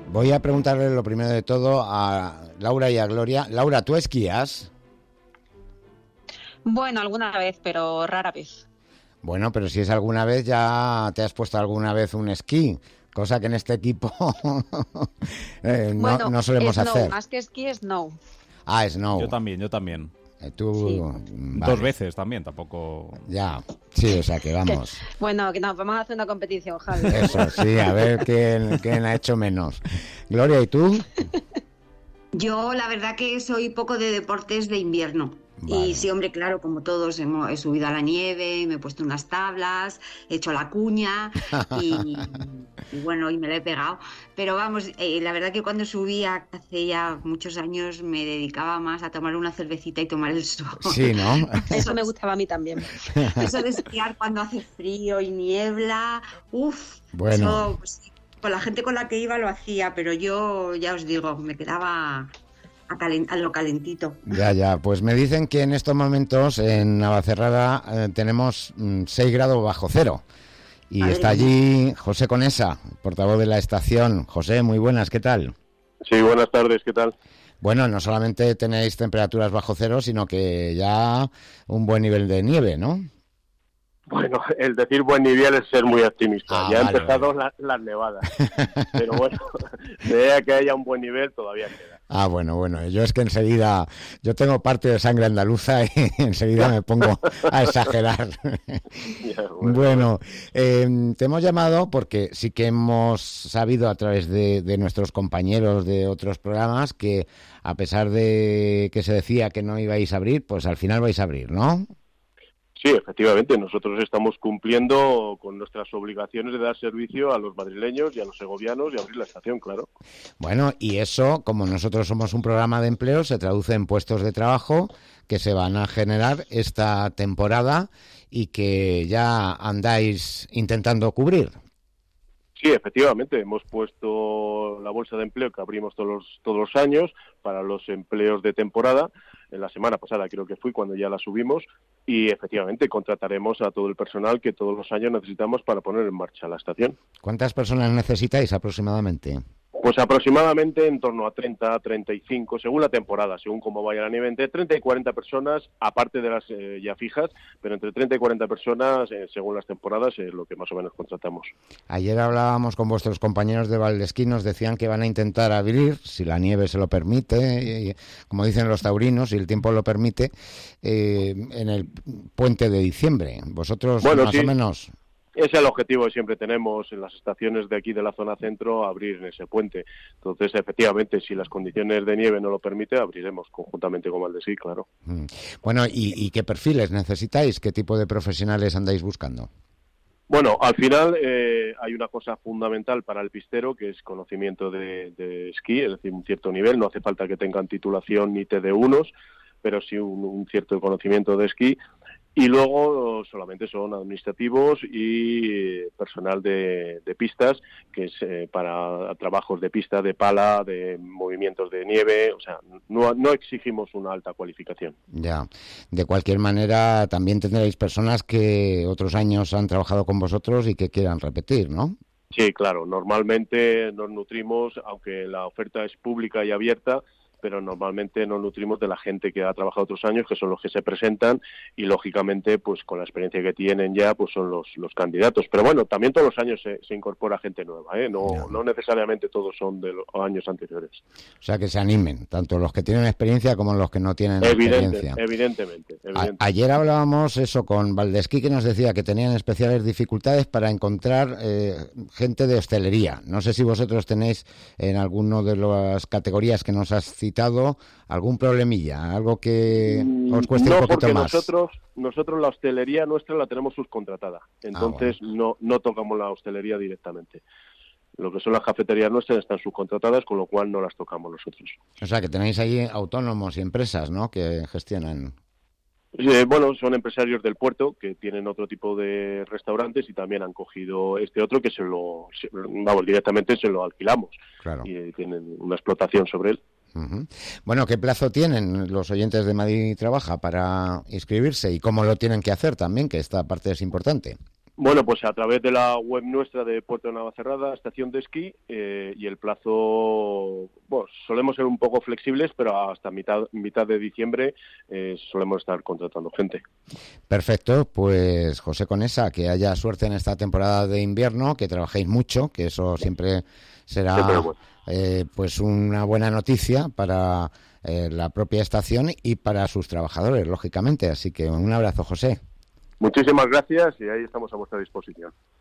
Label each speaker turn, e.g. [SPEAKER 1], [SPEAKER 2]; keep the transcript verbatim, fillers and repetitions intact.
[SPEAKER 1] Voy a preguntarle lo primero de todo a Laura y a Gloria. Laura, ¿tú esquías?
[SPEAKER 2] Bueno, alguna vez, pero rara vez.
[SPEAKER 1] Bueno, pero si es alguna vez, ya te has puesto alguna vez un esquí, cosa que en este equipo eh, no,
[SPEAKER 2] bueno,
[SPEAKER 1] no solemos
[SPEAKER 2] snow,
[SPEAKER 1] hacer.
[SPEAKER 2] Más que esquí, snow.
[SPEAKER 1] Ah, snow.
[SPEAKER 3] Yo también, yo también.
[SPEAKER 1] Eh, tú,
[SPEAKER 2] Sí.
[SPEAKER 1] vale.
[SPEAKER 3] Dos veces también, tampoco...
[SPEAKER 1] Ya, sí, o sea que vamos.
[SPEAKER 2] Bueno, que no, vamos a hacer una competición, Javi.
[SPEAKER 1] Eso, sí, a ver quién, quién ha hecho menos. Gloria, ¿y tú?
[SPEAKER 4] Yo la verdad que soy poco de deportes de invierno.
[SPEAKER 1] Vale.
[SPEAKER 4] Y sí, hombre, claro, como todos, hemos, he subido a la nieve, me he puesto unas tablas, he hecho la cuña y, y bueno, y me la he pegado. Pero vamos, eh, la verdad que cuando subía hace ya muchos años me dedicaba más a tomar una cervecita y tomar el sol.
[SPEAKER 1] Sí, ¿no?
[SPEAKER 2] Eso me gustaba a mí también.
[SPEAKER 4] Eso de esquiar cuando hace frío y niebla, uff,
[SPEAKER 1] Bueno.
[SPEAKER 4] eso, pues, con la gente con la que iba lo hacía, pero yo ya os digo, me quedaba a, calen- a lo calentito.
[SPEAKER 1] Ya, ya. Pues me dicen que en estos momentos en Navacerrada eh, tenemos mm, seis grados bajo cero. Y
[SPEAKER 4] Madre
[SPEAKER 1] está
[SPEAKER 4] mía.
[SPEAKER 1] allí José Conesa, portavoz de la estación. José, muy buenas, ¿qué tal?
[SPEAKER 5] Sí, buenas tardes, ¿qué tal?
[SPEAKER 1] Bueno, no solamente tenéis temperaturas bajo cero, sino que ya un buen nivel de nieve, ¿no?
[SPEAKER 5] Bueno, el decir buen nivel es ser muy optimista.
[SPEAKER 1] Ah,
[SPEAKER 5] ya han
[SPEAKER 1] vale,
[SPEAKER 5] empezado
[SPEAKER 1] vale.
[SPEAKER 5] la- las nevadas. Pero bueno, de ahí a que haya un buen nivel todavía queda.
[SPEAKER 1] Ah, bueno, bueno, yo es que enseguida, yo tengo parte de sangre andaluza y enseguida me pongo a exagerar.
[SPEAKER 5] Ya, bueno.
[SPEAKER 1] Bueno, eh, te hemos llamado porque sí que hemos sabido a través de, de nuestros compañeros de otros programas que a pesar de que se decía que no ibais a abrir, pues al final vais a abrir, ¿no?
[SPEAKER 5] Sí, efectivamente, nosotros estamos cumpliendo con nuestras obligaciones de dar servicio a los madrileños y a los segovianos y abrir la estación, claro.
[SPEAKER 1] Bueno, y eso, como nosotros somos un programa de empleo, se traduce en puestos de trabajo que se van a generar esta temporada y que ya andáis intentando cubrir.
[SPEAKER 5] Sí, efectivamente, hemos puesto la bolsa de empleo que abrimos todos los, todos los años para los empleos de temporada. En la semana pasada creo que fui cuando ya la subimos y efectivamente contrataremos a todo el personal que todos los años necesitamos para poner en marcha la estación.
[SPEAKER 1] ¿Cuántas personas necesitáis aproximadamente?
[SPEAKER 5] Pues aproximadamente en torno a treinta, treinta y cinco, según la temporada, según cómo vaya la nieve, entre treinta y cuarenta personas, aparte de las eh, ya fijas, pero entre treinta y cuarenta personas, eh, según las temporadas, es lo que más o menos contratamos.
[SPEAKER 1] Ayer hablábamos con vuestros compañeros de Valdesquí, nos decían que van a intentar abrir, si la nieve se lo permite, y, como dicen los taurinos, si el tiempo lo permite, eh, en el puente de diciembre. Vosotros,
[SPEAKER 5] Bueno,
[SPEAKER 1] más
[SPEAKER 5] sí.
[SPEAKER 1] o menos...
[SPEAKER 5] Ese es el objetivo que siempre tenemos en las estaciones de aquí de la zona centro, abrir en ese puente. Entonces, efectivamente, si las condiciones de nieve no lo permiten, abriremos conjuntamente con Valdesquí, claro.
[SPEAKER 1] Mm. Bueno, ¿y, ¿y qué perfiles necesitáis? ¿Qué tipo de profesionales andáis buscando?
[SPEAKER 5] Bueno, al final eh, hay una cosa fundamental para el pistero, que es conocimiento de, de esquí, es decir, un cierto nivel. No hace falta que tengan titulación ni T D unos, pero sí un, un cierto conocimiento de esquí. Y luego solamente son administrativos y personal de, de pistas, que es eh, para trabajos de pista, de pala, de movimientos de nieve. O sea, no, no exigimos una alta cualificación.
[SPEAKER 1] Ya, de cualquier manera también tendréis personas que otros años han trabajado con vosotros y que quieran repetir, ¿no?
[SPEAKER 5] Sí, claro. Normalmente nos nutrimos, aunque la oferta es pública y abierta, pero normalmente nos nutrimos de la gente que ha trabajado otros años, que son los que se presentan y, lógicamente, pues con la experiencia que tienen ya, pues son los, los candidatos. Pero bueno, también todos los años se, se incorpora gente nueva, ¿eh? No,
[SPEAKER 1] Ya.
[SPEAKER 5] no necesariamente todos son de los años anteriores.
[SPEAKER 1] O sea, que se animen, tanto los que tienen experiencia como los que no tienen
[SPEAKER 5] Evidente,
[SPEAKER 1] experiencia.
[SPEAKER 5] evidentemente.
[SPEAKER 1] A-
[SPEAKER 5] evidentemente.
[SPEAKER 1] ayer hablábamos eso con Valdesquí, que nos decía que tenían especiales dificultades para encontrar eh, gente de hostelería. No sé si vosotros tenéis en alguno de las categorías que nos has citado algún problemilla, algo que os cueste
[SPEAKER 5] no,
[SPEAKER 1] un poquito
[SPEAKER 5] porque
[SPEAKER 1] más.
[SPEAKER 5] nosotros, nosotros la hostelería nuestra la tenemos subcontratada. Entonces
[SPEAKER 1] Ah,
[SPEAKER 5] no, no tocamos la hostelería directamente. Lo que son las cafeterías nuestras están subcontratadas, con lo cual no las tocamos nosotros.
[SPEAKER 1] O sea, que tenéis ahí autónomos y empresas, ¿no?, que gestionan.
[SPEAKER 5] Eh, bueno, son empresarios del puerto que tienen otro tipo de restaurantes y también han cogido este otro que se lo, se- vamos, directamente se lo alquilamos.
[SPEAKER 1] Claro.
[SPEAKER 5] Y eh, tienen una explotación sobre él.
[SPEAKER 1] Ujú. Bueno, ¿qué plazo tienen los oyentes de Madrid Trabaja para inscribirse y cómo lo tienen que hacer también, que esta parte es importante?
[SPEAKER 5] Bueno, pues a través de la web nuestra de Puerto de Navacerrada, estación de esquí, eh, y el plazo, bueno, solemos ser un poco flexibles, pero hasta mitad, mitad de diciembre eh, solemos estar contratando gente.
[SPEAKER 1] Perfecto, pues José Conesa, que haya suerte en esta temporada de invierno, que trabajéis mucho, que eso siempre será
[SPEAKER 5] Siempre bueno.
[SPEAKER 1] eh, pues una buena noticia para eh, la propia estación y para sus trabajadores, lógicamente. Así que un abrazo, José.
[SPEAKER 5] Muchísimas gracias y ahí estamos a vuestra disposición.